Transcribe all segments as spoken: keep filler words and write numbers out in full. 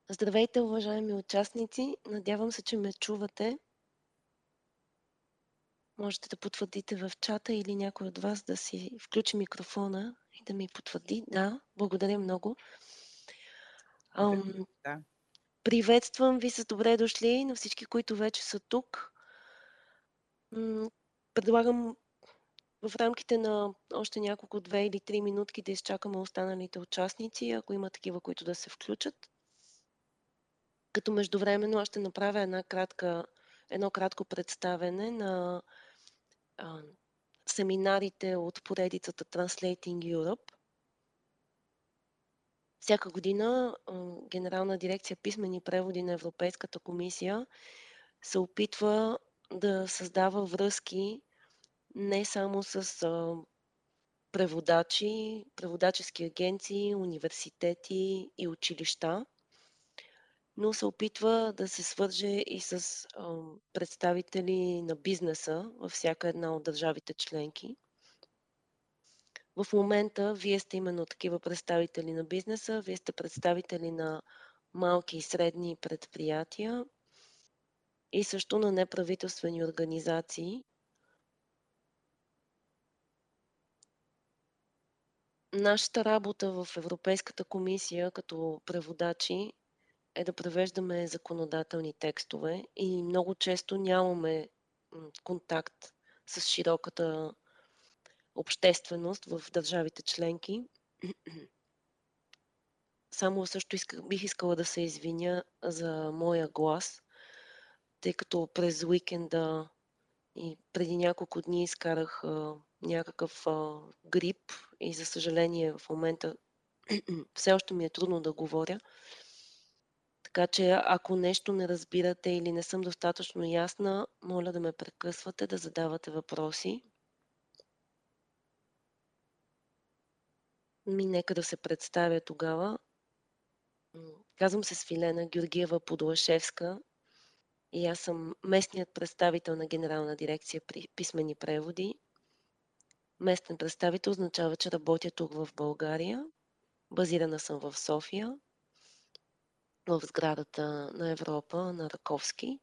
Здравейте, уважаеми участници! Надявам се, че ме чувате. Можете да потвърдите в чата или някой от вас да си включи микрофона и да ми потвърди. Да, благодаря много. Да, Ам, да. приветствам ви с добре дошли на всички, които вече са тук. М, предлагам в рамките на още няколко две или три минутки да изчакаме останалите участници, ако има такива, които да се включат. Като междувременно аз ще направя една кратка, едно кратко представяне на а, семинарите от поредицата Translating Europe. Всяка година а, Генерална дирекция писмени преводи на Европейската комисия се опитва да създава връзки не само с а, преводачи, преводачески агенции, университети и училища, но се опитва да се свърже и с а, представители на бизнеса във всяка една от държавите членки. В момента вие сте именно такива представители на бизнеса, вие сте представители на малки и средни предприятия и също на неправителствени организации. Нашата работа в Европейската комисия като преводачи е да превеждаме законодателни текстове и много често нямаме контакт с широката общественост в държавите членки. Само също иска, бих искала да се извиня за моя глас, тъй като през уикенда и преди няколко дни изкарах а, някакъв а, грип и за съжаление в момента все още ми е трудно да говоря. Така че ако нещо не разбирате или не съм достатъчно ясна, моля да ме прекъсвате, да задавате въпроси. Ми, нека да се представя тогава. Казвам се Свилена Георгиева Подлашевска и аз съм местният представител на Генерална дирекция при писмени преводи. Местен представител означава, че работя тук в България. Базирана съм в София, в сградата на Европа на Раковски.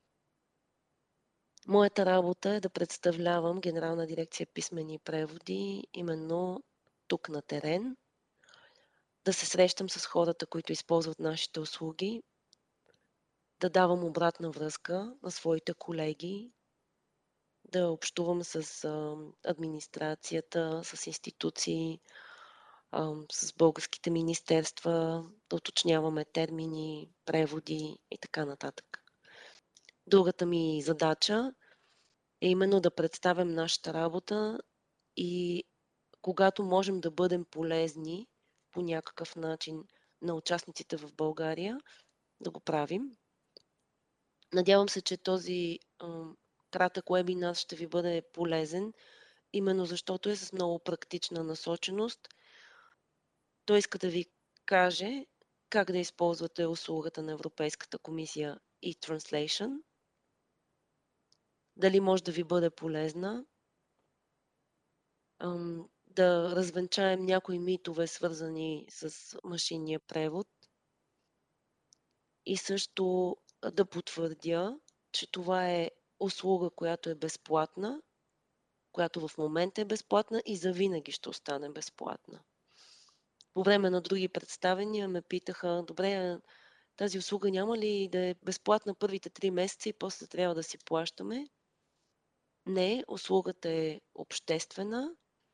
Моята работа е да представлявам Генерална дирекция писмени преводи именно тук на терен, да се срещам с хората, които използват нашите услуги, да давам обратна връзка на своите колеги, да общувам с а, администрацията, с институции, а, с българските министерства, да уточняваме термини, преводи и така нататък. Другата ми задача е именно да представям нашата работа и когато можем да бъдем полезни по някакъв начин на участниците в България, да го правим. Надявам се, че този а, кратък вебинар ще ви бъде полезен, именно защото е с много практична насоченост. Той иска да ви каже как да използвате услугата на Европейската комисия e-Translation, дали може да ви бъде полезна, ам, да развенчаем някои митове, свързани с машинния превод и също да потвърдя, че това е услуга, която е безплатна, която в момента е безплатна и завинаги ще остане безплатна. По време на други представения ме питаха, добре, тази услуга няма ли да е безплатна първите три месеца и после трябва да си плащаме? Не, услугата е обществена.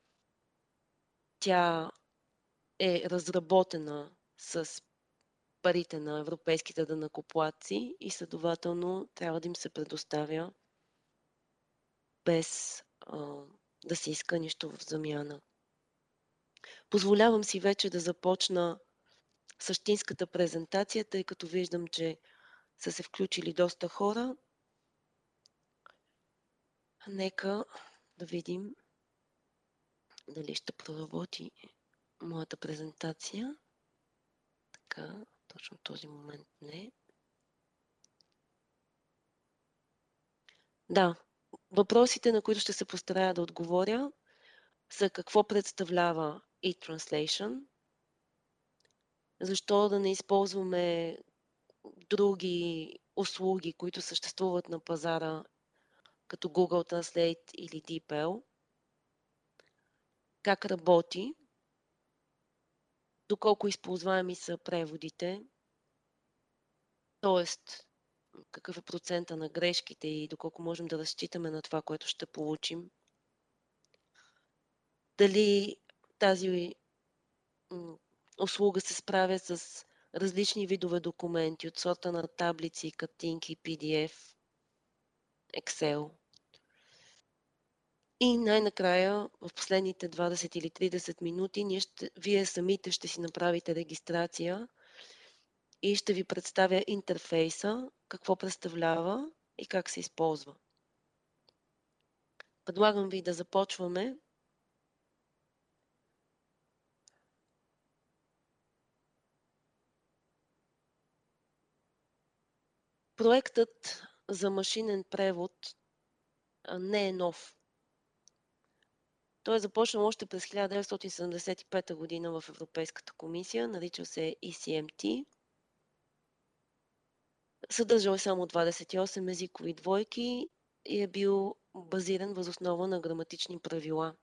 Тя е разработена с парите на европейските данъкоплатци и следователно трябва да им се предоставя без а, да се иска нищо в замяна. Позволявам си вече да започна същинската презентация, тъй като виждам, че са се включили доста хора. Нека да видим дали ще проработи моята презентация. Така, точно този момент не. Да, въпросите, на които ще се постарая да отговоря, са какво представлява e-Translation, защо да не използваме други услуги, които съществуват на пазара, като Google Translate или DeepL, как работи, доколко използваеми са преводите, т.е. какъв е процента на грешките и доколко можем да разчитаме на това, което ще получим. Дали тази услуга се справя с различни видове документи от сорта на таблици, картинки, пи ди еф, Excel. И най-накрая, в последните двадесет или тридесет минути, ние ще, вие самите ще си направите регистрация и ще ви представя интерфейса, какво представлява и как се използва. Предлагам ви да започваме. Проектът за машинен превод не е нов. Той е започнал още през хиляда деветстотин седемдесет и пета година в Европейската комисия, нарича се и си ем ти. Съдържал е само двадесет и осем езикови двойки и е бил базиран въз основа на граматични правила.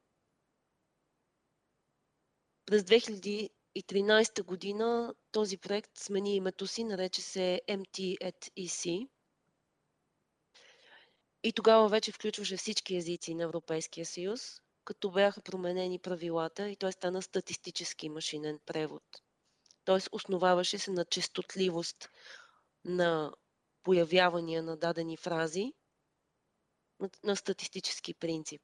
През две хиляди и тринадесета година този проект смени името си, нарече се ем ти ет и си. И тогава вече включваше всички езици на Европейския съюз, като бяха променени правилата и той стана статистически машинен превод. Т.е. основаваше се на честотливост на появявания на дадени фрази на, на статистически принцип.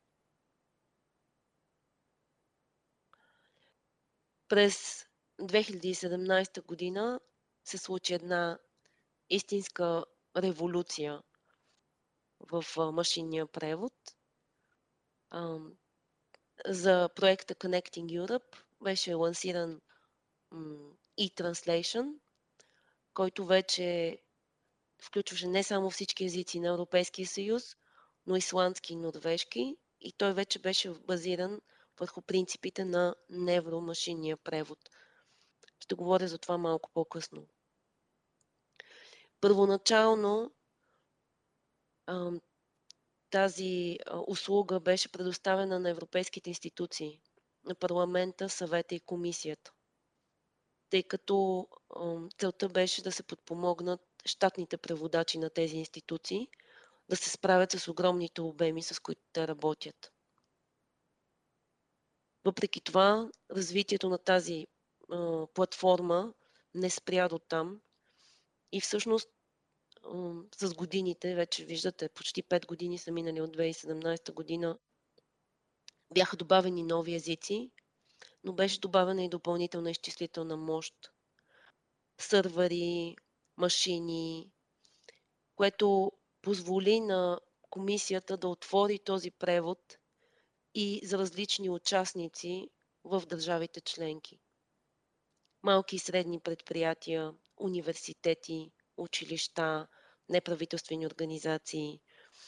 През две хиляди и седемнадесета година се случи една истинска революция в машинния превод. За проекта Connecting Europe беше лансиран e-translation, който вече включваше не само всички езици на Европейския съюз, но исландски и норвежки, и той вече беше базиран върху принципите на невромашинния превод. Ще говоря за това малко по-късно. Първоначално тази услуга беше предоставена на европейските институции, на парламента, съвета и комисията, тъй като целта беше да се подпомогнат щатните преводачи на тези институции да се справят с огромните обеми, с които те работят. Въпреки това, развитието на тази а, платформа не спря до там и всъщност а, с годините, вече виждате, почти пет години са минали от две хиляди и седемнадесета година, бяха добавени нови езици, но беше добавена и допълнителна изчислителна мощ, сървъри, машини, което позволи на комисията да отвори този превод и за различни участници в държавите членки. Малки и средни предприятия, университети, училища, неправителствени организации,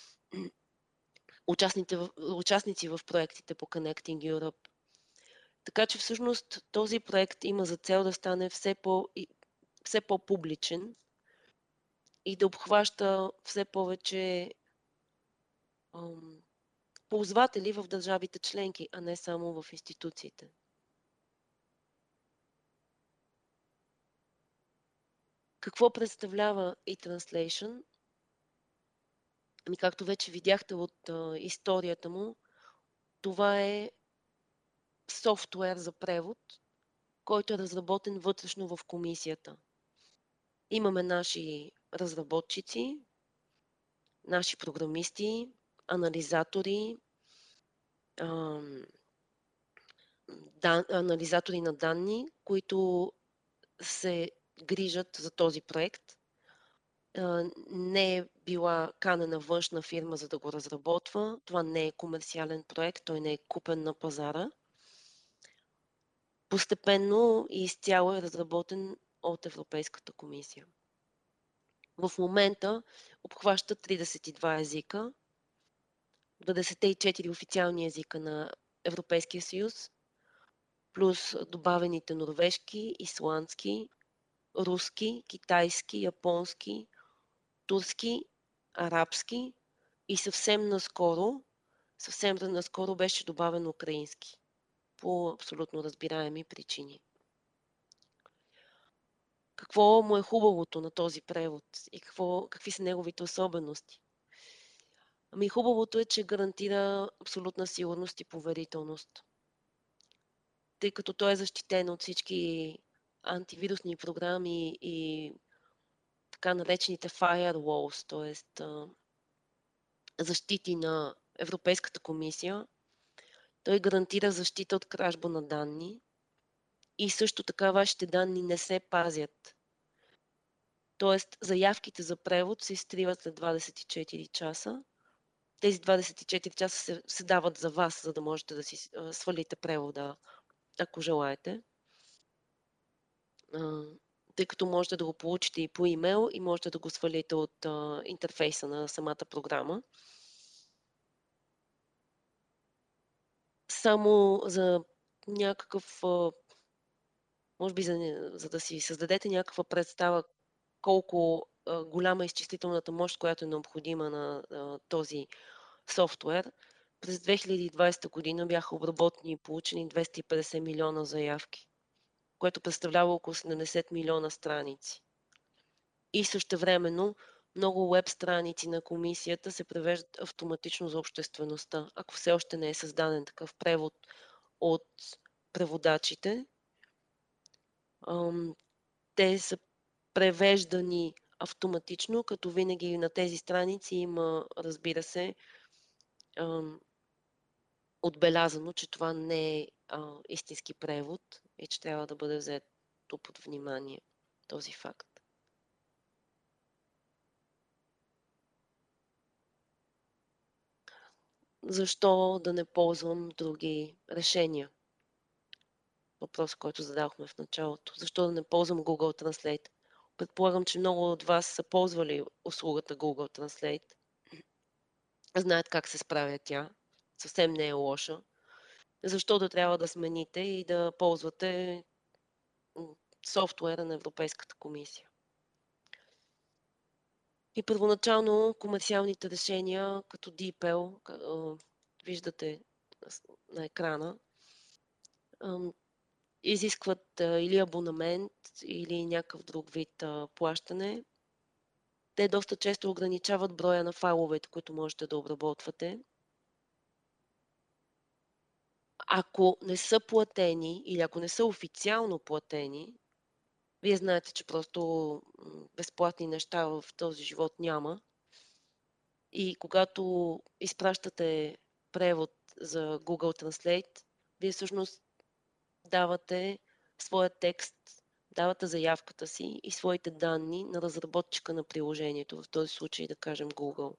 участници в проектите по Connecting Europe. Така че всъщност този проект има за цел да стане все, по, все по-публичен и да обхваща все повече ам, ползватели в държавите членки, а не само в институциите. Какво представлява e-translation? Ами, както вече видяхте от а, историята му, това е софтуер за превод, който е разработен вътрешно в комисията. Имаме наши разработчици, наши програмисти, анализатори, ам, дан, анализатори на данни, които се грижат за този проект. Не е била канена външна фирма, за да го разработва. Това не е комерциален проект, той не е купен на пазара. Постепенно и изцяло е разработен от Европейската комисия. В момента обхваща тридесет и два езика, двадесет и четири официални езика на Европейския съюз, плюс добавените норвежки, исландски, руски, китайски, японски, турски, арабски и съвсем наскоро, съвсем наскоро беше добавен украински по абсолютно разбираеми причини. Какво му е хубавото на този превод и какво, какви са неговите особености? Ами хубавото е, че гарантира абсолютна сигурност и поверителност. Тъй като той е защитен от всички антивирусни програми и така наречените firewalls, т.е. защити на Европейската комисия. Той гарантира защита от кражба на данни и също така вашите данни не се пазят. Тоест, заявките за превод се изтриват след двадесет и четири часа. Тези двадесет и четири часа се, се дават за вас, за да можете да си а, свалите превода, ако желаете. А, тъй като можете да го получите и по имейл и можете да го свалите от а, интерфейса на самата програма. Само за някакъв, а, може би за, за да си създадете някаква представа колко а, голяма е изчислителната мощ, която е необходима на а, този софтуер. През две хиляди и двадесета година бяха обработени и получени двеста и петдесет милиона заявки, което представлява около седемдесет милиона страници. И същевременно много веб страници на комисията се превеждат автоматично за обществеността, ако все още не е създаден такъв превод от преводачите. Те са превеждани автоматично, като винаги на тези страници има, разбира се, отбелязано, че това не е а, истински превод и че трябва да бъде взето под внимание този факт. Защо да не ползвам други решения? Въпрос, който задахме в началото. Защо да не ползвам Google Translate? Предполагам, че много от вас са ползвали услугата Google Translate. Знаят как се справя тя. Съвсем не е лоша. Защо да трябва да смените и да ползвате софтуера на Европейската комисия? И първоначално комерциалните решения, като DeepL, виждате на екрана, изискват или абонамент, или някакъв друг вид плащане. Те доста често ограничават броя на файловете, които можете да обработвате. Ако не са платени или ако не са официално платени, вие знаете, че просто безплатни неща в този живот няма. И когато изпращате превод за Google Translate, вие всъщност давате своя текст, давате заявката си и своите данни на разработчика на приложението, в този случай да кажем Google.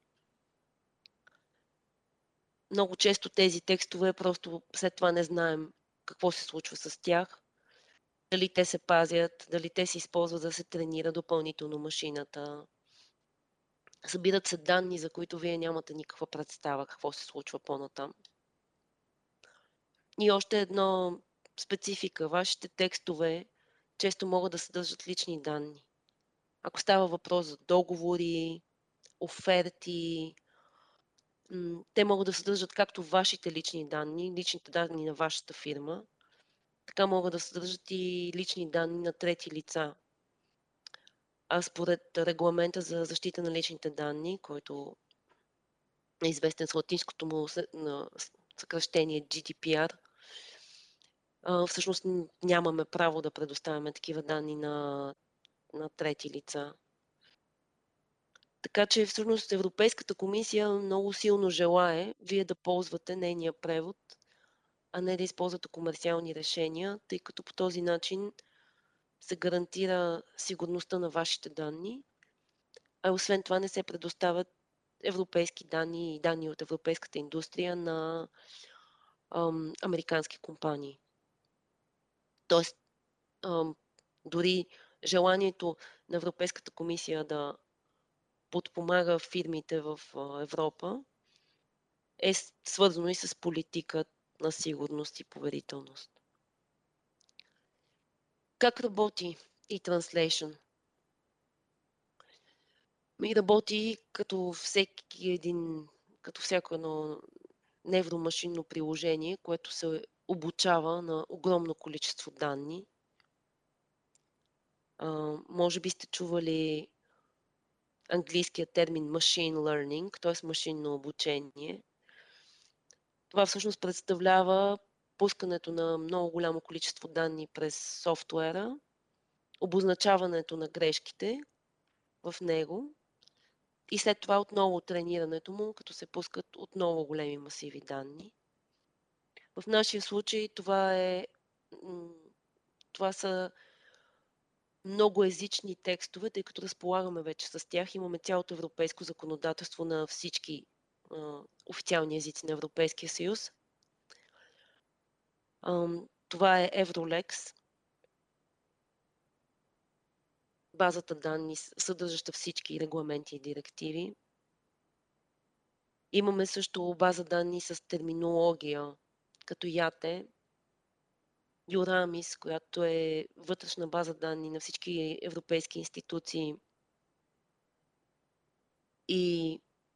Много често тези текстове просто след това не знаем какво се случва с тях, дали те се пазят, дали те се използват да се тренира допълнително машината. Събират се данни, за които вие нямате никаква представа какво се случва по-натам. И още едно специфика. Вашите текстове често могат да съдържат лични данни. Ако става въпрос за договори, оферти, те могат да съдържат както вашите лични данни, личните данни на вашата фирма, така могат да съдържат и лични данни на трети лица. А според регламента за защита на личните данни, който е известен с латинското му съкръщение Джи Ди Пи Ар, всъщност нямаме право да предоставяме такива данни на, на трети лица. Така че всъщност Европейската комисия много силно желае вие да ползвате нейния превод, а не да използвате комерциални решения, тъй като по този начин се гарантира сигурността на вашите данни, а освен това не се предоставят европейски данни и данни от европейската индустрия на ам, американски компании. Тоест, ам, дори желанието на Европейската комисия да подпомага фирмите в Европа е свързано и с политика на сигурност и поверителност. Как работи и Translation. И работи като всеки един, като всяко едно невромашинно приложение, което се обучава на огромно количество данни. А, може би сте чували английския термин machine learning, т.е. машинно обучение. Това всъщност представлява пускането на много голямо количество данни през софтуера, обозначаването на грешките в него и след това отново тренирането му, като се пускат отново големи масиви данни. В нашия случай това е това са многоезични текстове, тъй като разполагаме вече с тях. Имаме цялото европейско законодателство на всички а, официални езици на Европейския съюз. А, това е Евролекс, базата данни, съдържаща всички регламенти и директиви. Имаме също база данни с терминология, като ЯТЕ, Юрамис, която е вътрешна база данни на всички европейски институции и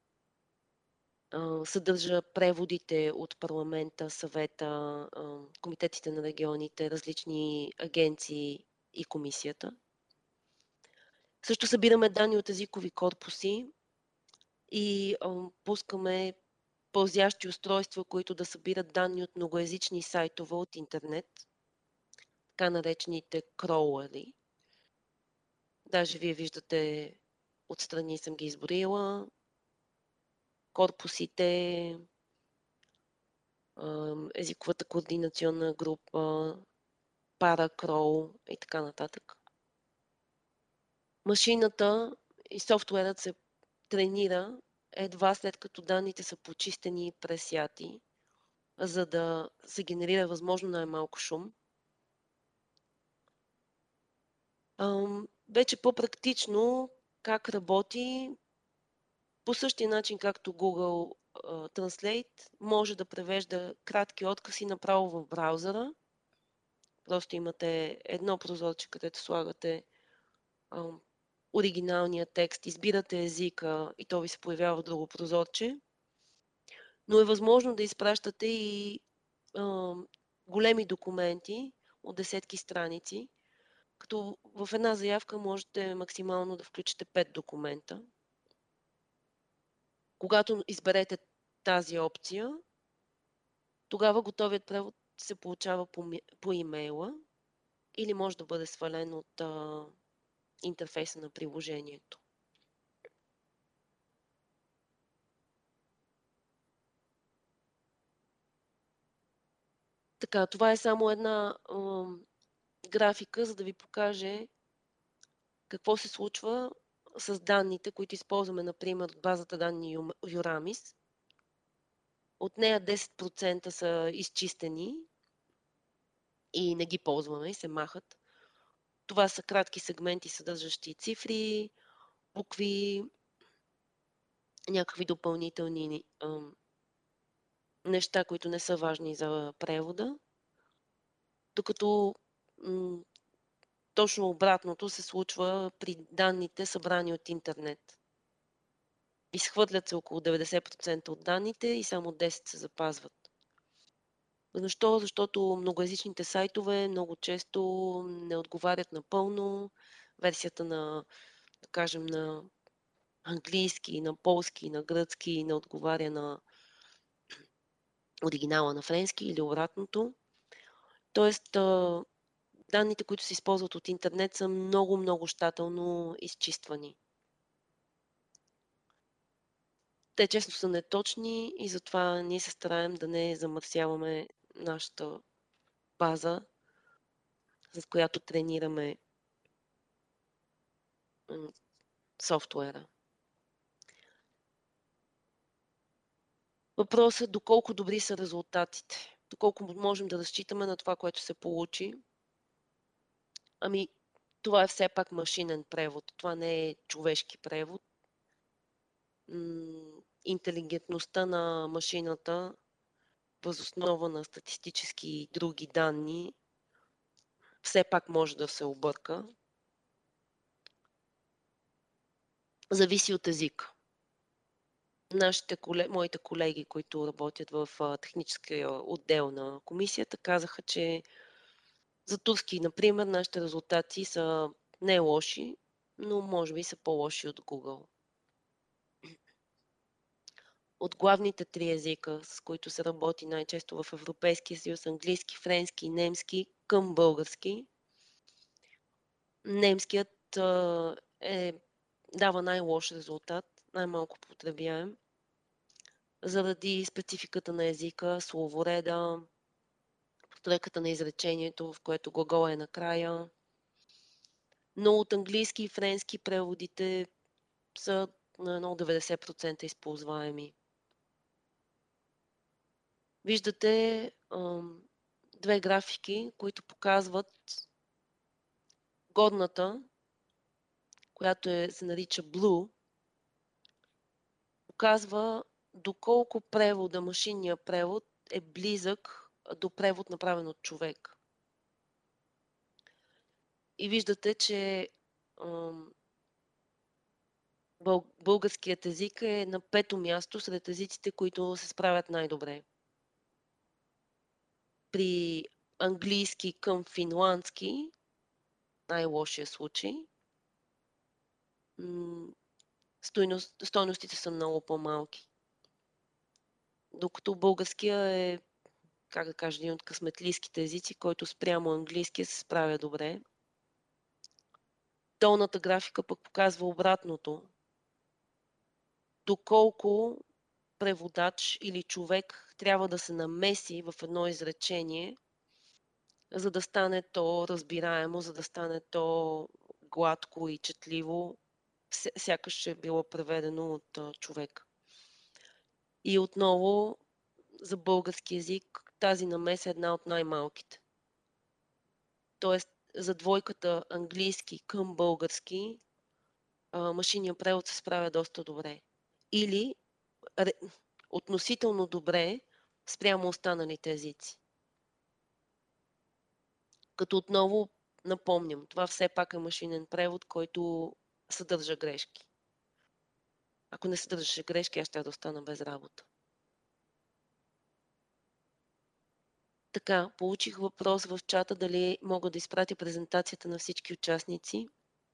а, съдържа преводите от парламента, съвета, а, комитетите на регионите, различни агенции и комисията. Също събираме данни от езикови корпуси и а, пускаме пълзящи устройства, които да събират данни от многоезични сайтове от интернет, така наречените кроуъри. Даже вие виждате, отстрани съм ги изброила. Корпусите, езиковата координационна група, паракроу и така нататък. Машината и софтуерът се тренира едва след като данните са почистени и пресяти, за да се генерира възможно най-малко шум. Вече по-практично как работи, по същия начин както Google uh, Translate може да превежда кратки откази направо в браузъра. Просто имате едно прозорче, където слагате uh, оригиналния текст, избирате езика и то ви се появява в друго прозорче. Но е възможно да изпращате и uh, големи документи от десетки страници, като в една заявка можете максимално да включите пет документа. Когато изберете тази опция, тогава готовият превод се получава по, по имейла или може да бъде свален от а, интерфейса на приложението. Така, това е само една а, графика, за да ви покаже какво се случва с данните, които използваме, например, от базата данни Юрамис. От нея десет процента са изчистени и не ги ползваме и се махат. Това са кратки сегменти, съдържащи цифри, букви, някакви допълнителни а, неща, които не са важни за превода. Докато м- точно обратното се случва при данните, събрани от интернет. Изхвърлят се около деветдесет процента от данните и само десет процента се запазват. Защо? Защото многоезичните сайтове много често не отговарят напълно. Версията на, да кажем, на английски, на полски, на гръцки не отговаря на оригинала на френски или обратното. Тоест, данните, които се използват от интернет, са много-много щателно изчиствани. Те често са неточни и затова ние се стараем да не замърсяваме нашата база, с която тренираме софтуера. Въпросът е доколко добри са резултатите, доколко можем да разчитаме на това, което се получи. Ами, това е все пак машинен превод, това не е човешки превод. Интелигентността на машината въз основа на статистически и други данни все пак може да се обърка. Зависи от езика. Нашите коле моите колеги, които работят в, а, техническия отдел на комисията, казаха, че за турски, например, нашите резултати са не лоши, но може би са по-лоши от Google. От главните три езика, с които се работи най-често в Европейския съюз, английски, френски и немски към български, немският, а, е дава най-лош резултат, най-малко потребяем, заради спецификата на езика, словореда, постройката на изречението, в което глагола е накрая. Но от английски и френски преводите са на едно деветдесет процента използваеми. Виждате ам, две графики, които показват горната, която е, се нарича Blue, показва доколко превода, машинния превод е близък до превод направен от човек. И виждате, че ам, бъл, българският език е на пето място сред езиците, които се справят най-добре. При английски към финландски, най-лошия случай, стойност, стойностите са много по-малки. Докато българския е, как да кажа, един от късметлийските езици, който спрямо английския се справя добре. Долната графика пък показва обратното. Доколко преводач или човек трябва да се намеси в едно изречение, за да стане то разбираемо, за да стане то гладко и четливо, сякаш е било преведено от а, човек. И отново за български език тази намеса е една от най-малките. Тоест за двойката английски към български машинният превод се справя доста добре. Или относително добре спрямо останалите езици. Като отново напомням, това все пак е машинен превод, който съдържа грешки. Ако не съдържаше грешки, аз ще да остана без работа. Така, получих въпрос в чата дали мога да изпратя презентацията на всички участници.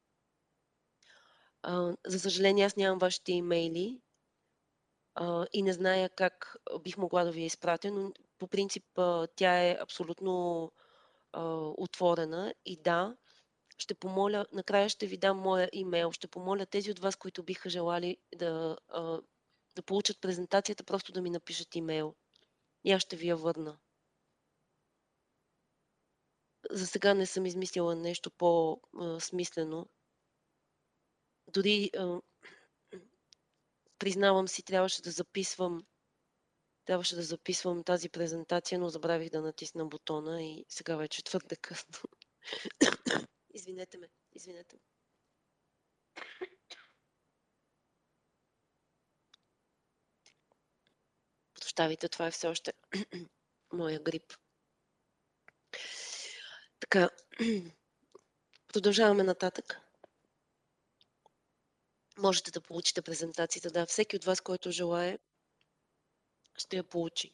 А, за съжаление, аз нямам вашите имейли а, и не зная как бих могла да ви я изпратя, но по принцип а, тя е абсолютно а, отворена и да, ще помоля, накрая ще ви дам моя имейл, ще помоля тези от вас, които биха желали да, а, да получат презентацията, просто да ми напишат имейл и аз ще ви я върна. За сега не съм измислила нещо по-смислено. Дори а, признавам си, трябваше да записвам трябваше да записвам тази презентация, но забравих да натисна бутона и сега вече е твърде късно. Извинете ме, извинете ме. Прощавайте, това е все още моя грип. Така, продължаваме нататък. Можете да получите презентацията. Да, всеки от вас, който желае, ще я получи.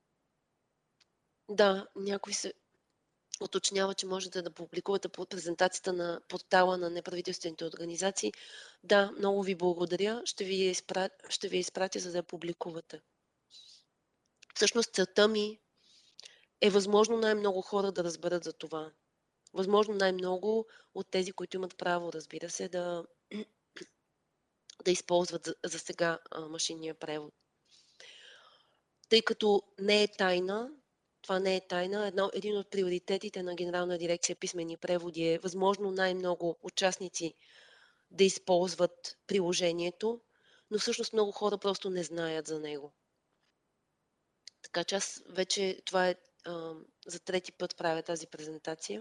Да, някой се уточнява, че можете да публикувате презентацията на портала на неправителствените организации. Да, много ви благодаря. Ще ви я изпратя, ще ви я изпратя, за да я публикувате. Всъщност целта ми е възможно най-много хора да разберат за това. Възможно най-много от тези, които имат право, разбира се, да, да използват за, за сега а, машинния превод. Тъй като не е тайна, това не е тайна, едно, един от приоритетите на Генерална дирекция писмени преводи е възможно най-много участници да използват приложението, но всъщност много хора просто не знаят за него. Така че аз вече това е а, за трети път правя тази презентация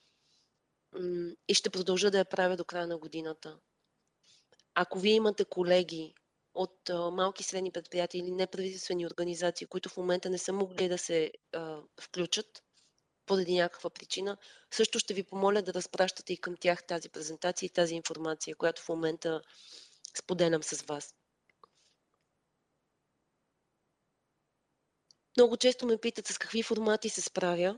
и ще продължа да я правя до края на годината. Ако вие имате колеги от а, малки и средни предприятия или неправителствени организации, които в момента не са могли да се а, включат поради някаква причина, също ще ви помоля да разпращате и към тях тази презентация и тази информация, която в момента споделям с вас. Много често ме питат с какви формати се справя.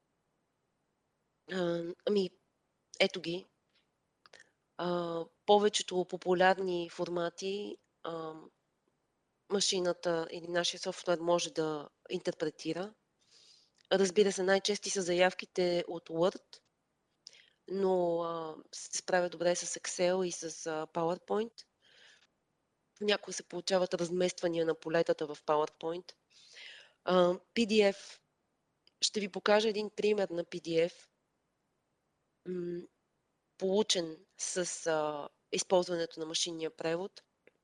А, ами, ето ги. А, повечето популярни формати а, машината или нашия софтуер може да интерпретира. Разбира се, най-чести са заявките от Word, но а, се справя добре с Excel и с а, PowerPoint. Понякога се получават размествания на полетата в PowerPoint. А, пи ди еф. Ще ви покажа един пример на пи ди еф, м, получен с а, използването на машинния превод.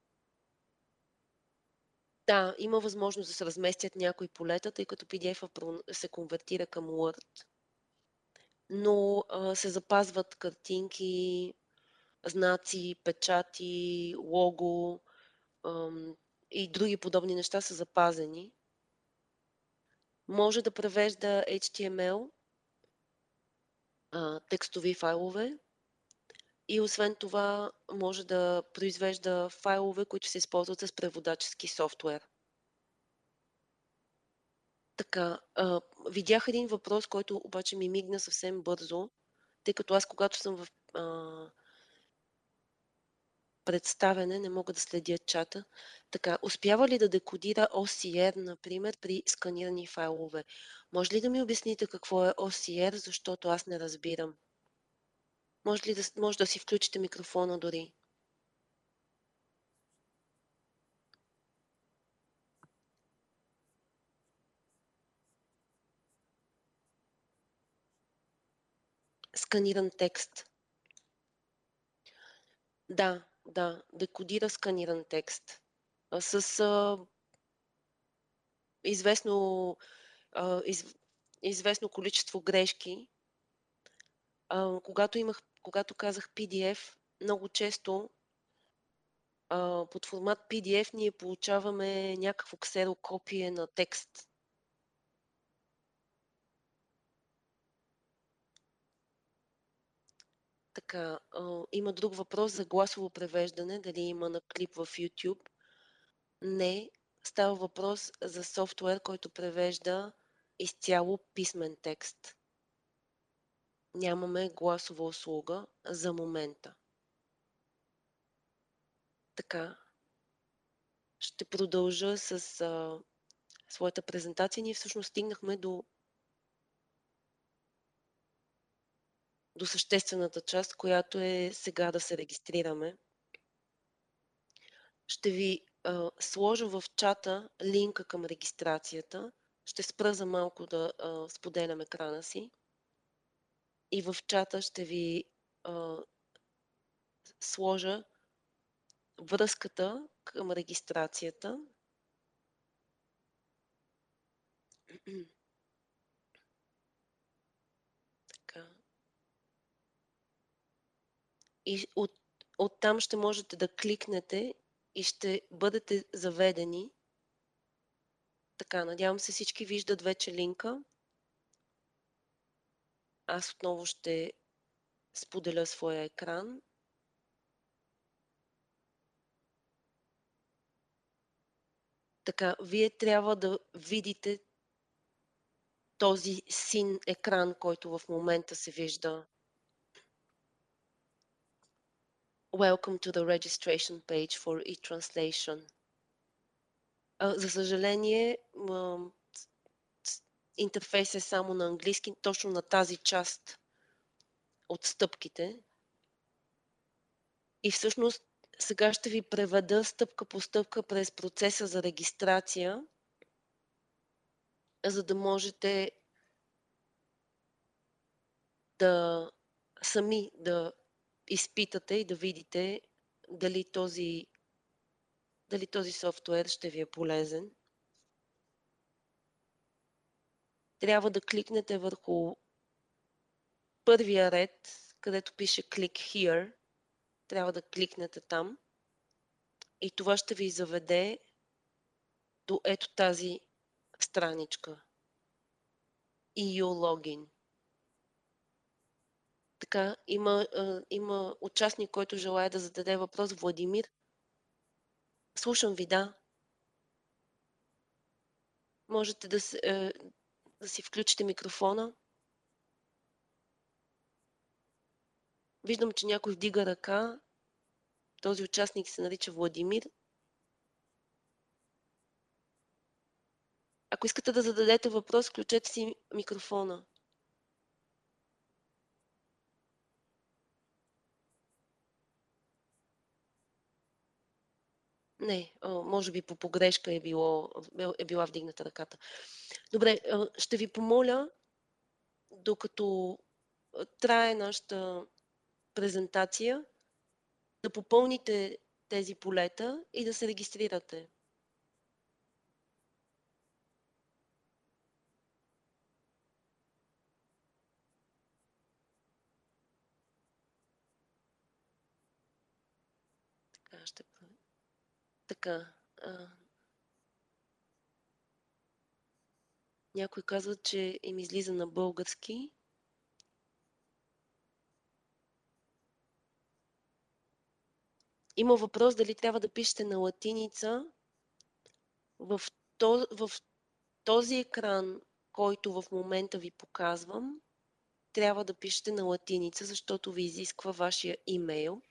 Да, има възможност да се разместят някои полета, тъй като пи ди еф се конвертира към Word, но а, се запазват картинки, знаци, печати, лого ам, и други подобни неща са запазени. Може да превежда ейч ти ем ел, а, текстови файлове и освен това може да произвежда файлове, които се използват с преводачески софтуер. Така, а, видях един въпрос, който обаче ми мигна съвсем бързо, тъй като аз, когато съм в а, представяне, не мога да следя чата. Така, успява ли да декодира о си ар, например, при сканирани файлове? Може ли да ми обясните какво е о си ар, защото аз не разбирам? Може ли да, може да си включите микрофона дори? Сканиран текст. Да, да, декодира сканиран текст. А, с а, известно, а, из, известно количество грешки. А, когато имах, когато казах пи ди еф, много често а, под формат пи ди еф ние получаваме някакво ксерокопие на текст. Така, а, има друг въпрос за гласово превеждане, дали има на клип в YouTube. Не, става въпрос за софтуер, който превежда изцяло писмен текст. Нямаме гласова услуга за момента. Така, ще продължа с а, своята презентация. Ние всъщност стигнахме до, до съществената част, която е сега да се регистрираме. Ще ви а, сложа в чата линка към регистрацията. Ще спра за малко да а, споделям екрана си. И в чата ще ви а, сложа връзката към регистрацията. Така. И от, оттам ще можете да кликнете и ще бъдете заведени. Така, надявам се всички виждат вече линка. Аз отново ще споделя своя екран. Така, вие трябва да видите този син екран, който в момента се вижда. Welcome to the registration page for e-translation. За съжаление, интерфейс е само на английски, точно на тази част от стъпките. И всъщност сега ще ви преведа стъпка по стъпка през процеса за регистрация, за да можете да сами да изпитате и да видите дали този, дали този софтуер ще ви е полезен. Трябва да кликнете върху първия ред, където пише Click Here. Трябва да кликнете там и това ще ви заведе до ето тази страничка. и ю Login. Така, има, има участник, който желая да зададе въпрос. Владимир, Слушам ви, да. Можете да с е, да си включите микрофона. Виждам, че някой вдига ръка. Този участник се нарича Владимир. Ако искате да зададете въпрос, включете си микрофона. Не, а, може би по погрешка е било е била вдигната ръката. Добре, а, ще ви помоля, докато а, трае нашата презентация, да попълните тези полета и да се регистрирате. Така, ще правя. Така. А, някой казва, че им излиза на български. Има въпрос дали трябва да пишете на латиница. В, то, в този екран, който в момента ви показвам, трябва да пишете на латиница, защото ви изисква вашия имейл.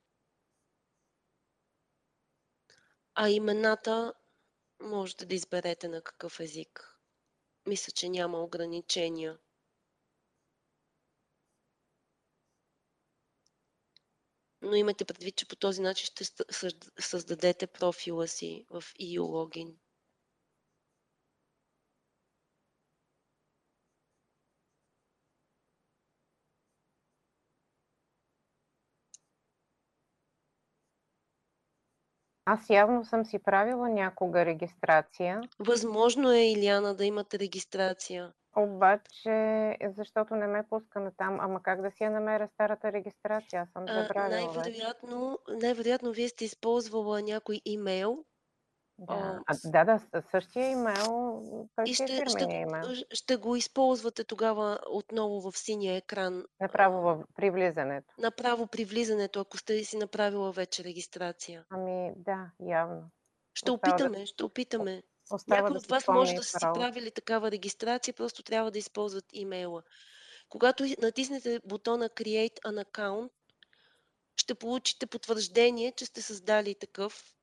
А имената можете да изберете на какъв език. Мисля, че няма ограничения. Но имайте предвид, че по този начин ще създадете профила си в и ю Login. Аз явно съм си правила някога регистрация. Възможно е, Илияна, да имате регистрация. Обаче, защото не ме пуска натам, ама как да си я намеря старата регистрация? Аз съм А, забравила вече. най-вероятно, най-вероятно вие сте използвала някой имейл. Да, а, а, да, да, същия имейл, той и си е ще, ще, фирмения имейл. ще го използвате тогава отново в синия екран. Направо в, при влизането. Направо при влизането, ако сте си направила вече регистрация. Ами да, явно. Ще Остава да, опитаме, ще опитаме. остава Някои да от си вас спомня може и да са си парола. правили такава регистрация, просто трябва да използват имейла. Когато натиснете бутона Create an account, ще получите потвърждение, че сте създали такъв.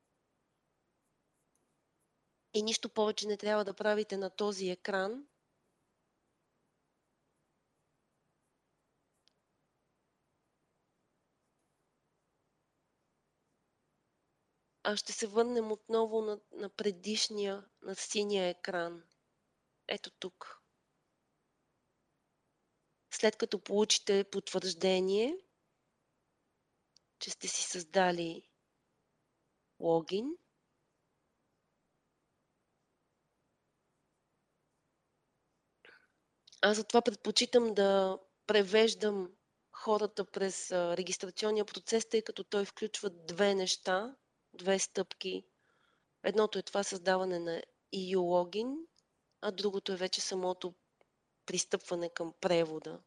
И нищо повече не трябва да правите на този екран. А ще се върнем отново на, на предишния, на синия екран. Ето тук. След като получите потвърждение, че сте си създали логин, аз затова предпочитам да превеждам хората през а, регистрационния процес, тъй като той включва две неща, две стъпки. Едното е това създаване на и ю логин, а другото е вече самото пристъпване към превода.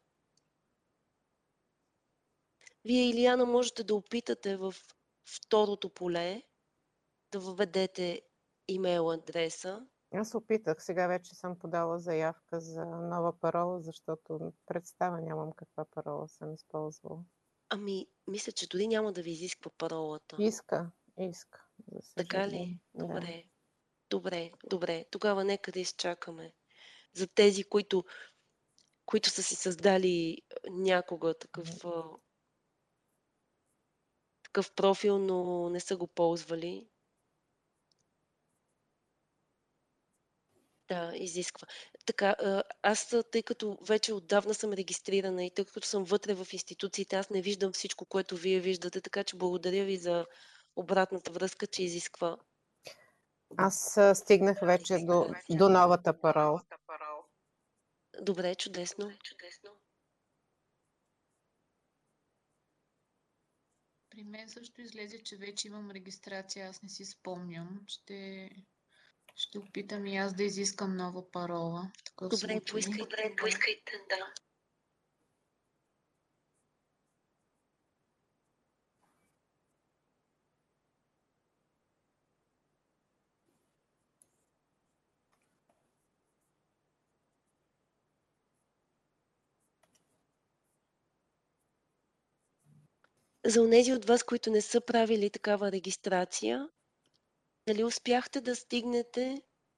Вие, Илияна, можете да опитате в второто поле да въведете имейл адреса. Аз опитах, сега вече съм подала заявка за нова парола, защото представа нямам каква парола съм използвала. Ами, мисля, че дори няма да ви изисква паролата. Иска, иска, за Така съжаление. ли? Да. Добре. Добре, добре. Тогава нека да изчакаме. За тези, които, които са си създали някога такъв, а, такъв профил, но не са го ползвали. Да, изисква. Така, а, аз, тъй като вече отдавна съм регистрирана и тъй като съм вътре в институциите, аз не виждам всичко, което вие виждате, така че благодаря ви за обратната връзка, че изисква. Аз а, стигнах вече до, до новата парола. Добре, чудесно. При мен също излезе, че вече имам регистрация, аз не си спомням. Ще, ще опитам и аз да изискам нова парола. В такъв Добре, случай. поискайте. Добре, поискайте, да. За онези от вас, които не са правили такава регистрация, дали успяхте да стигнете?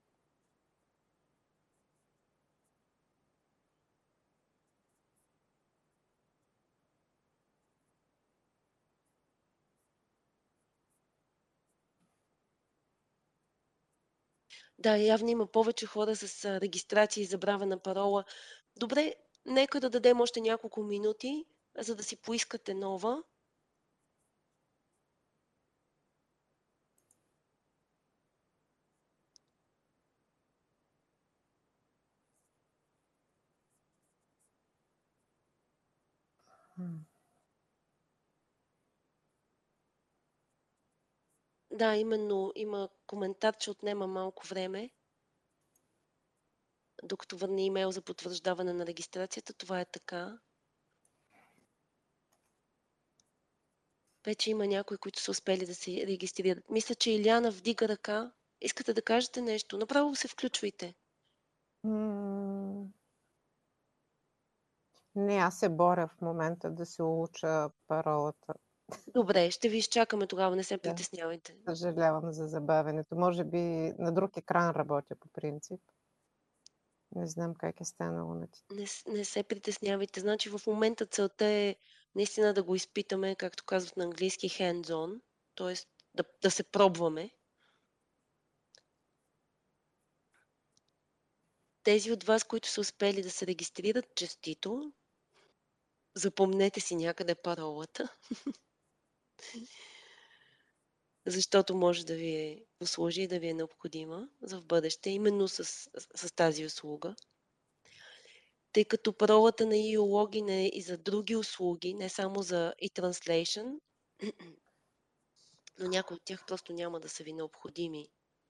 Да, явно има повече хора с а, регистрация и забрава на парола. Добре, нека да дадем още няколко минути, за да си поискате нова. М. Да, именно има коментар, че отнема малко време, докато върне имейл за потвърждаване на регистрацията. Това е така. Вече има някои, които са успели да се регистрират. Мисля, че Иляна вдига ръка. Искате да кажете нещо? Направо се включвайте. М, Не, аз се боря в момента да се улуча паролата. Добре, ще ви изчакаме тогава, не се Да, притеснявайте. съжалявам за забавянето. Може би на друг екран работя по принцип. Не знам как е станало на ти. Не, с- не се притеснявайте. Значи в момента целта е наистина да го изпитаме, както казват на английски, hands-on, т.е. Да, да се пробваме. Тези от вас, които са успели да се регистрират, честито, запомнете си някъде паролата, защото може да ви е послужи и да ви е необходима за в бъдеще, именно с, с, с тази услуга. Тъй като паролата на и ю Login е и за други услуги, не само за e-translation, но някои от тях просто няма да са ви необходими.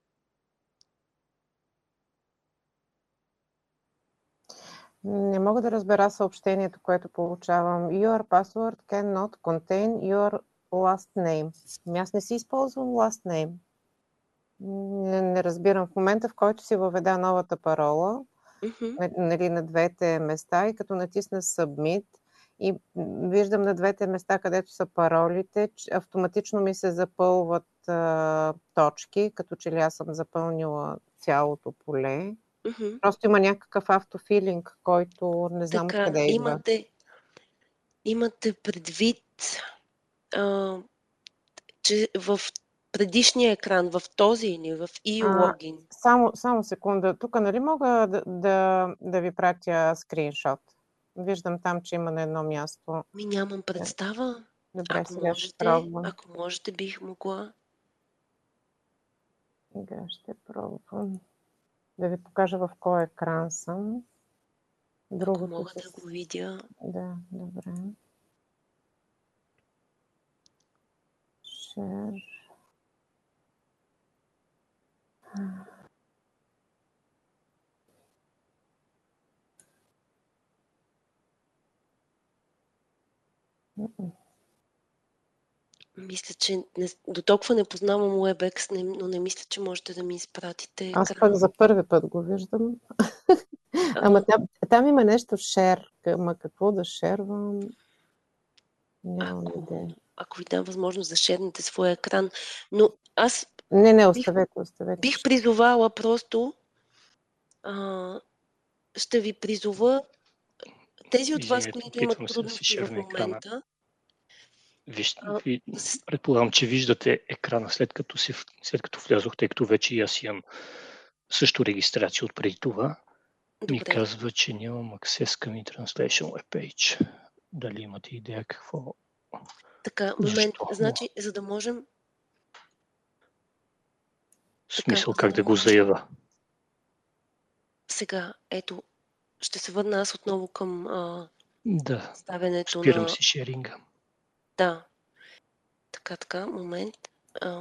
Не мога да разбера съобщението, което получавам. Your password cannot contain your last name. Ами аз не си използвам last name. Не, не разбирам. В момента, в който си въведа новата парола, Мгм. нали, на двете места и като натисна Submit и виждам на двете места, където са паролите, че автоматично ми се запълват а, точки, като че ли аз съм запълнила цялото поле. Мгм. Просто има някакъв автофилинг, който не знам Така, откъде идва. имате, имате предвид, а, че в предишния екран, в този или в и ю А, Login, само, само секунда. Тук нали мога да, да, да ви пратя скриншот? Виждам там, че има на едно място. ми нямам представа. Добре, Ако сега ще можете, пробвам. ако можете, бих могла. Сега ще пробвам да ви покажа в кой екран съм. Ако Другото мога с... да го видя. Да, добре. Share. М-м. Мисля, че не, до толкова не познавам WebEx, не, но не мисля, че можете да ми изпратите Аз екран. пък за първи път го виждам. Ама А, там, там има нещо share. Ама какво да шервам? Нямам ако, идея. ако ви дам възможност да шернете своя екран. Но аз Не, не, бих, оставете, оставете. бих призовала просто, а, ще ви призова тези от вас, Извинете, които имат опитвам се да си трудности в шерна екрана. момента, Виж, а, ви, да се- предполагам, че виждате екрана след като, си, след като влязох, тъй като вече и аз имам също регистрация от преди това. Ми добре. казва, че нямам аксес към e-translation webpage. Дали имате идея какво? Така, момент. Защо? Значи, за да можем. В Така, смисъл за как да да го можем. заявя? Сега, ето, ще се върна аз отново към а, Да, ставянето спирам на. си шеринга. Да. Така, така, момент. А,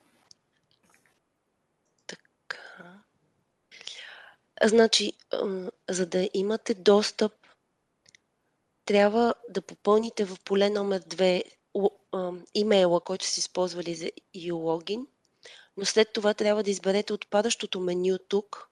така. А, значи, а, за да имате достъп, трябва да попълните в поле номер две имейла, който сте използвали за и ю Login, но след това трябва да изберете отпадащото меню тук,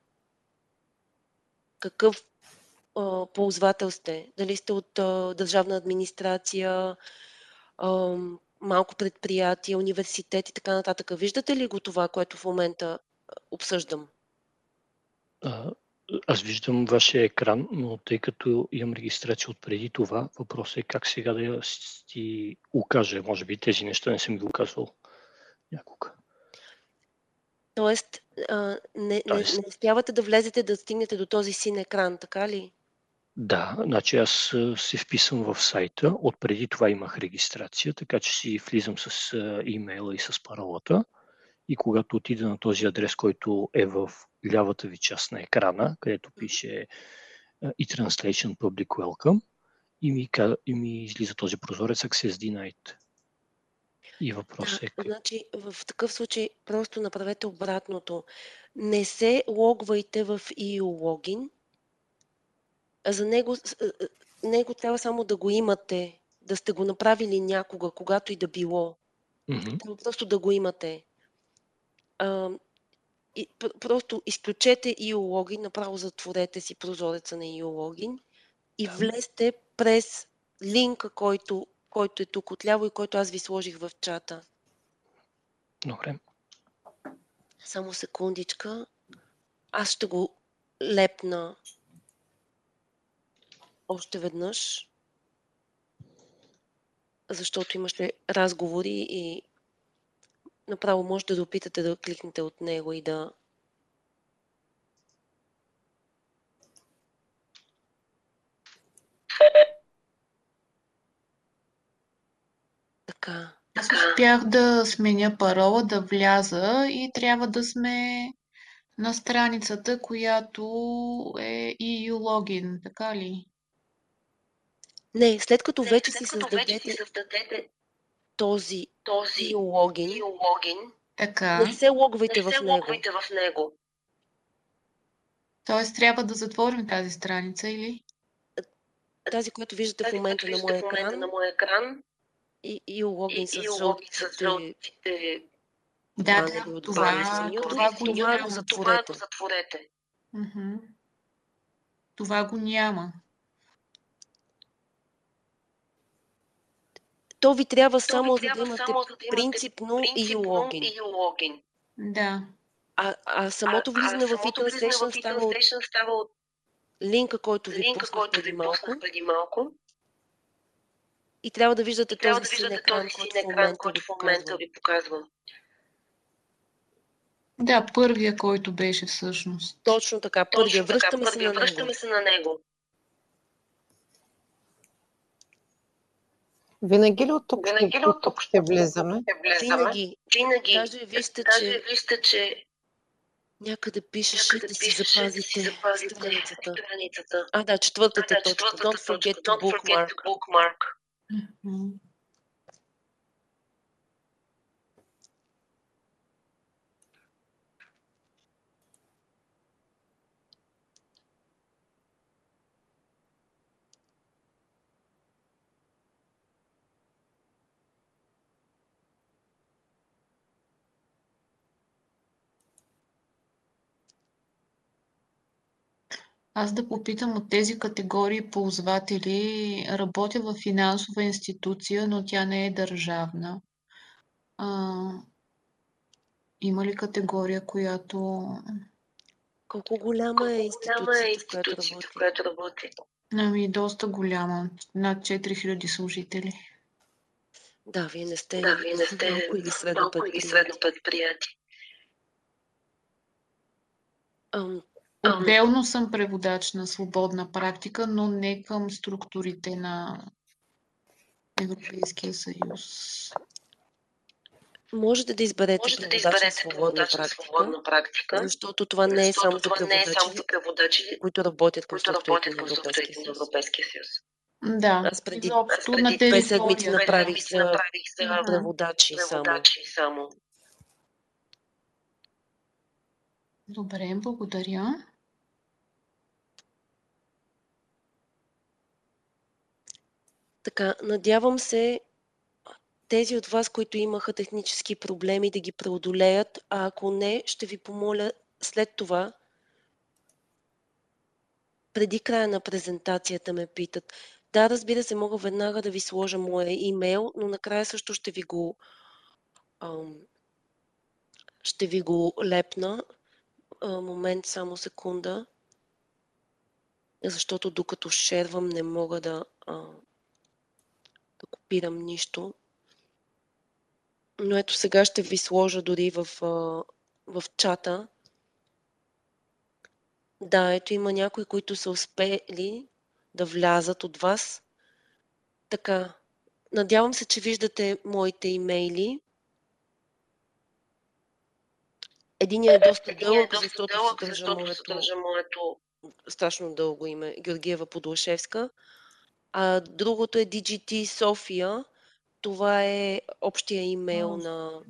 какъв а, ползвател сте. Дали сте от а, държавна администрация, ам, малко предприятия, университет и така нататък. Виждате ли го това, което в момента а, обсъждам? А, Аз виждам вашия екран, но тъй като имам регистрация от преди това, въпросът е как сега да я ти окажа. Може би тези неща не съм ги оказвал някога. Тоест, а, не, не, Тоест, не успявате да влезете да стигнете до този син екран, така ли? да, значи аз а, се вписвам в сайта. От преди това имах регистрация, така че си влизам с а, имейла и с паролата. И когато отида на този адрес, който е в лявата ви част на екрана, където пише а, e-translation public welcome, и ми, ка- и ми излиза този прозорец Access Denied. И Да, въпросът е... значи в такъв случай просто направете обратното. Не се логвайте в и ю Login. А за него, с- а, а, него трябва само да го имате, да сте го направили някога, когато и да било. Мгм. Трябва просто да го имате. А, и, пр- просто изключете и ю Login, направо затворете си прозореца на и ю Login и Да. влезте през линка, който, който е тук отляво и който аз ви сложих в чата. Добре. Само секундичка. Аз ще го лепна още веднъж, защото имаше разговори и направо може да допитате да кликнете от него и да... Така. Аз успях да сменя парола, да вляза и трябва да сме на страницата, която е и ю Login, така ли? Не, след като Не, вече след си като вече си създадете създадете този този и ю Login, и ю Login, Така. не се логвайте не в се него. логвайте в него. Т.е. трябва да затворим тази страница или? Тази, която виждате в Тази, момента която на виждате моя в момента екран, на моя екран, и и ю Login и, с и ю Login с жълтите жълтите Да, банери да, отгоре и това, синьото, това го това го няма. това затворете. го затворете. Мгм. Това го няма. То ви трябва То само ви за да трябва имате само за да имате принципно и ю принципно Login. и ю Login. Да. А, а самото А, влизане а в самото влизане в e-translation става от e-translation става от линка, който ви линка, пуснах който преди ви малко. пуснах преди малко. И трябва да виждате И трябва този да син виждате екран, този син който в екран, момента който ви в момента показвам. ви показвам. Да, първия, който беше всъщност. Точно така, първия. Точно така, Връщаме се първия. на него. Връщаме се на него. Винаги ли от тук ще, Винаги ли от от тук тук ще влизаме? ще влезаме? Винаги. Винаги. Даже вижте, Даже че вижте, че някъде пишеше някъде да си пишеше да си запазите запазите страницата. страницата. А, да, А, четвъртата да, точка. четвъртата Don't точка. forget to Don't forget bookmark. to bookmark. Мгм. Аз да попитам от тези категории ползватели, работя в финансова институция, но тя не е държавна. А, има ли категория, която... Колко голяма Колко е голяма е институцията, в която институцията, в работи? която работи? Ами, доста голяма. Над четири хиляди служители. Да, вие не сте Да, вие не сте малко или средно малко или средно предприятие. предприятие. Ам, Ам, Отделно съм преводач на свободна практика, но не към структурите на Европейския съюз. Можете да изберете Можете да преводач на изберете свободна преводач на практика, свободна практика, защото това не е само защото за това не е само преводачи, за преводачи, които работят към които структурите работят на към Европейския структурите на съюз. Европейския съюз. Да, Аз преди изобщо преди на две две седмици територията. Две направих седмици за направих за Мгм. преводачи само. преводачи само. Добре, благодаря. Така, надявам се тези от вас, които имаха технически проблеми, да ги преодолеят, а ако не, ще ви помоля след това, преди края на презентацията ме питат, Да, разбира се, мога веднага да ви сложа моя имейл, но накрая също ще ви го ам, ще ви го лепна. А, момент, само секунда. Защото докато шервам, не мога да, а, да копирам нищо. Но ето сега ще ви сложа дори в, а, в чата. Да, ето има някои, които са успели да влязат от вас. Така, надявам се, че виждате моите имейли. Единият е доста Единият е дълъг, доста защото дълъг, съдържа защото моето съдържа моето страшно дълго име, Георгиева Подлашевска. А другото е ди джи ти София. Това е общия имейл на...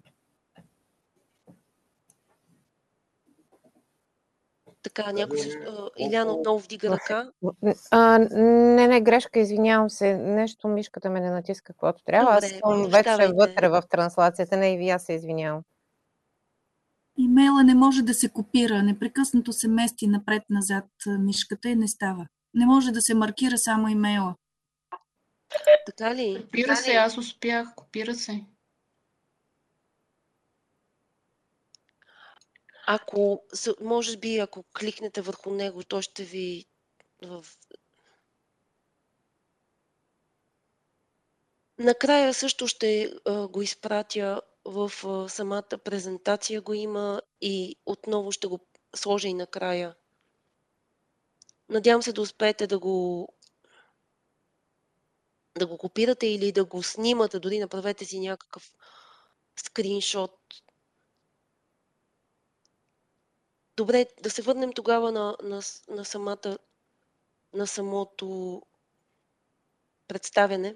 Така, някой се... а, Иляна отново вдига В- ръка. А, не, не, грешка, извинявам се. Нещо мишката ме не натиска каквото трябва. Аз Добре, съм вече прощавайте. вътре в транслацията. Не, и ви аз се извинявам. Имейла не може да се копира. Непрекъснато се мести напред-назад мишката и не става. Не може да се маркира само имейла. Така ли? Копира се, аз успях, копира се. Ако, с- може би, ако кликнете върху него, то ще ви... В... Накрая също ще а, го изпратя в а, самата презентация го има и отново ще го сложа и накрая. Надявам се да успеете да го да го копирате или да го снимате, дори направете си някакъв скриншот. Добре, да се върнем тогава на, на, на самата на самото представяне.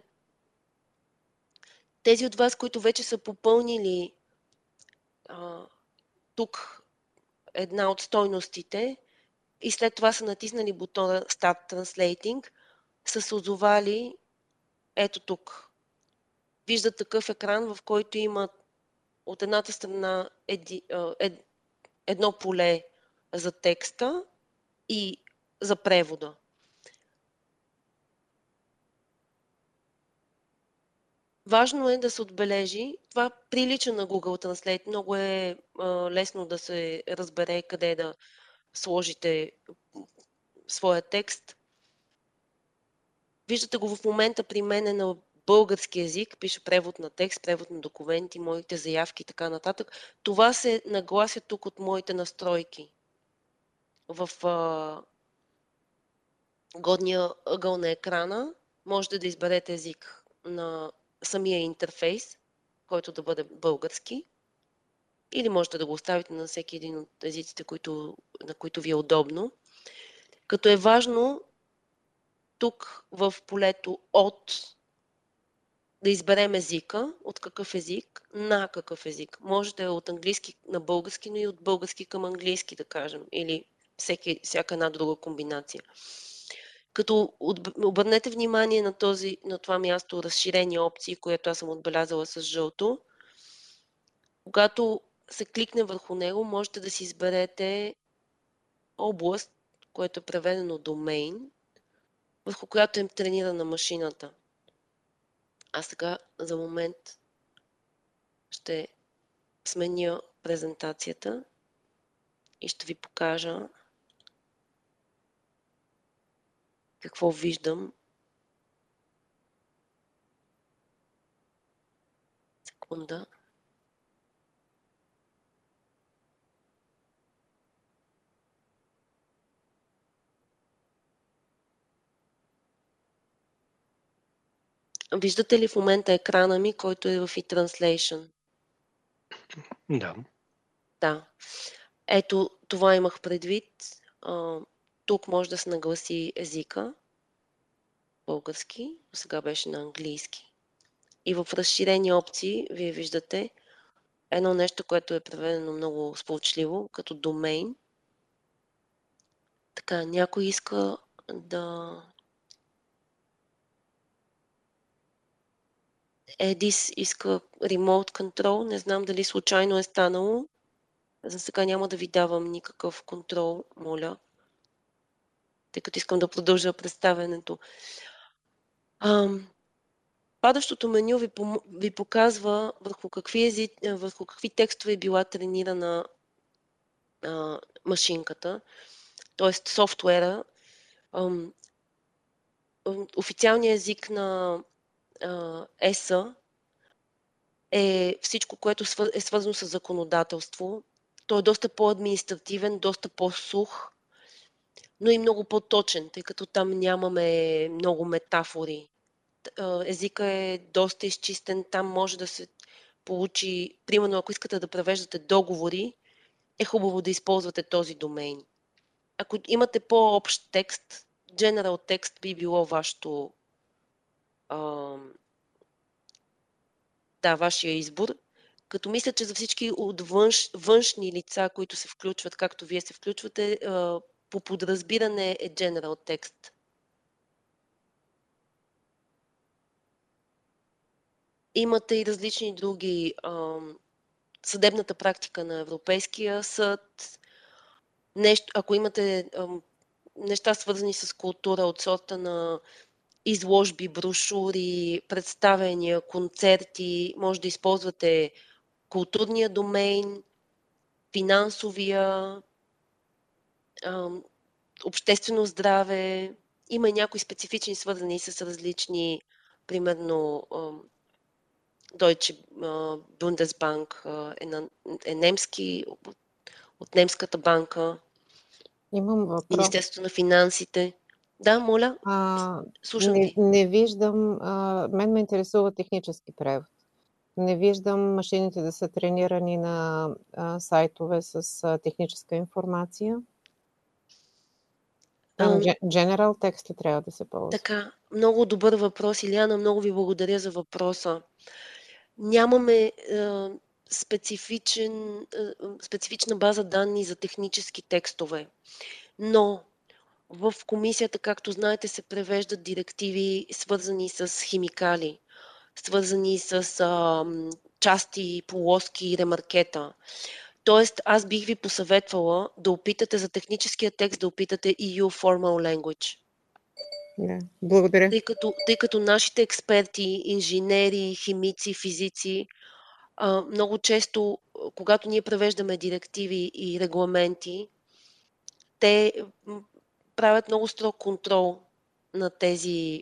Тези от вас, които вече са попълнили а, тук една от стойностите и след това са натиснали бутона Start Translating, са се озовали ето тук. Виждат такъв екран, в който има от едната страна еди, ед, едно поле за текста и за превода. Важно е да се отбележи, това прилича на Google Translate, много е а, лесно да се разбере къде да сложите своя текст. Виждате го в момента при мен е на български език, пише превод на текст, превод на документи, моите заявки и така нататък. Това се наглася тук от моите настройки. В а, горния ъгъл на екрана можете да изберете език на самия интерфейс, който да бъде български, или можете да го оставите на всеки един от езиците, които, на които ви е удобно. Като е важно тук в полето от да изберем езика, от какъв език, на какъв език. Може да е от английски на български, но и от български към английски, да кажем, или всеки, всяка една друга комбинация. Като обърнете внимание на, този, на това място разширени опции, което аз съм отбелязала с жълто, когато се кликне върху него, можете да си изберете област, което е преведено домейн, върху която е тренирана машината. А сега за момент ще сменя презентацията и ще ви покажа какво виждам. Секунда. Виждате ли в момента екрана ми, който е в e-translation? Да. Да. Ето, това имах предвид. А, тук може да се нагласи езика. Български, сега беше на английски. И в разширени опции, вие виждате едно нещо, което е преведено много сполучливо, като домейн. Така, някой иска да... Едис иска Remote Control. Не знам дали случайно е станало. За сега няма да ви давам никакъв контрол, моля. Тъй като искам да продължа представянето. Ам, падащото меню ви, пом- ви показва върху какви, ези, върху какви текстове е била тренирана а, машинката, т.е. софтуера. Ам, ам, официалният език на а, ЕС-а е всичко, което свър- е свързано с законодателство. Той е доста по-административен, доста по-сух, но и много по-точен, тъй като там нямаме много метафори. А, Езика е доста изчистен, там може да се получи, примерно ако искате да превеждате договори, е хубаво да използвате този домейн. Ако имате по-общ текст, General Text би било вашето, а, да, вашия избор. Като мисля, че за всички от външ, външни лица, които се включват, както вие се включвате, а, по подразбиране е General Text. Имате и различни други. А, съдебната практика на Европейския съд. Нещо, ако имате а, неща свързани с култура от сорта на изложби, брошури, представения, концерти, може да използвате културния домейн, финансовия, а, обществено здраве. Има и някои специфични, свързани с различни, примерно а, Deutsche а, Bundesbank а, е, на, е немски, от немската банка, Имам въпрос. Министерството на финансите. Да, моля, А, слушам не, ви. не виждам, а, мен ме интересува технически превод. Не виждам машините да са тренирани на а, сайтове с а, техническа информация. Там Ам, ге- General текста трябва да се ползва. Така, много добър въпрос, Илияна. Много ви благодаря за въпроса. Нямаме е, специфичен, е, специфична база данни за технически текстове, но в комисията, както знаете, се превеждат директиви, свързани с химикали, свързани с а, м, части, полоски и ремаркета. Тоест, аз бих ви посъветвала да опитате за техническия текст, да опитате и ю Formal Language. Да, благодаря. Тъй като, тъй като нашите експерти, инженери, химици, физици, а, много често, а, когато ние превеждаме директиви и регламенти, те м, правят много строг контрол на тези,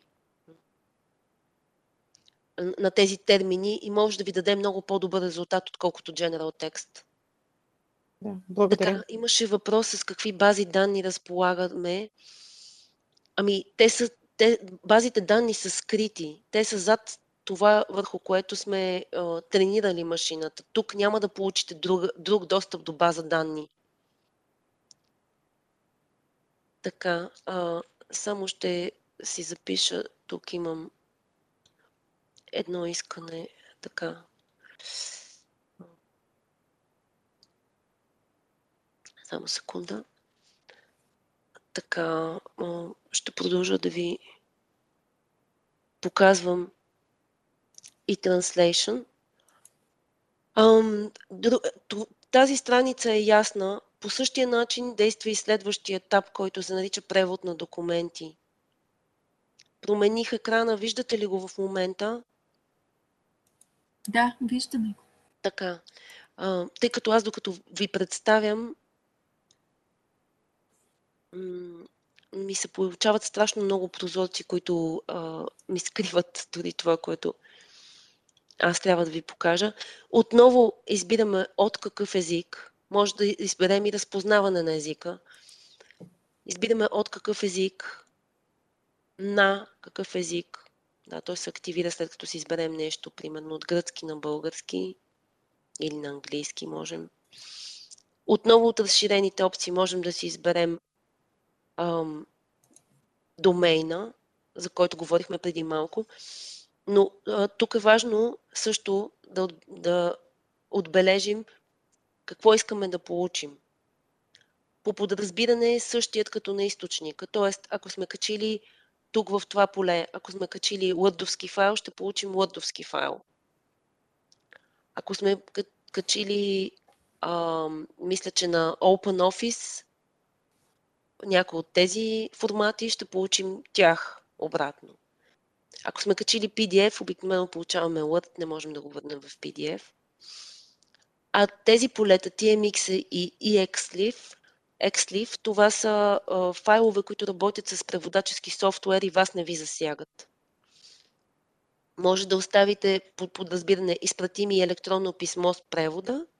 на тези термини и може да ви даде много по-добър резултат, отколкото General Text. Да, благодаря. Така, имаше въпрос с какви бази данни разполагаме. Ами, те са, те, базите данни са скрити. Те са зад това, върху което сме а, тренирали машината. Тук няма да получите друг, друг достъп до база данни. Така, а, само ще си запиша. Тук имам едно искане. Така. Само секунда. Така, а, ще продължа да ви показвам и translation. Ам, дру- ту- тази страница е ясна. По същия начин действа и следващия етап, който се нарича превод на документи. Промених екрана, виждате ли го в момента? Да, виждаме го. Така. А, тъй като аз докато ви представям, м, ми се получават страшно много прозорци, които а, ми скриват дори това, което аз трябва да ви покажа. Отново избираме от какъв език. Може да изберем и разпознаване на езика. Избираме от какъв език, на какъв език. Да, той се активира след като си изберем нещо, примерно от гръцки на български или на английски можем. Отново от разширените опции можем да си изберем ам, домейна, за който говорихме преди малко. Но а, тук е важно също да, от- да отбележим какво искаме да получим. По подразбиране е същият като на източника. Тоест, ако сме качили тук в това поле, ако сме качили лърдовски файл, ще получим лърдовски файл. Ако сме качили, а, мисля, че на OpenOffice, някои от тези формати, ще получим тях обратно. Ако сме качили пи ди еф, обикновено получаваме Word, не можем да го върнем в пи ди еф. А тези полета, ти ем икс и EXLIF, EXLIF, това са а, файлове, които работят с преводачески софтуер и вас не ви засягат. Може да оставите под подразбиране, изпрати ми електронно писмо с превода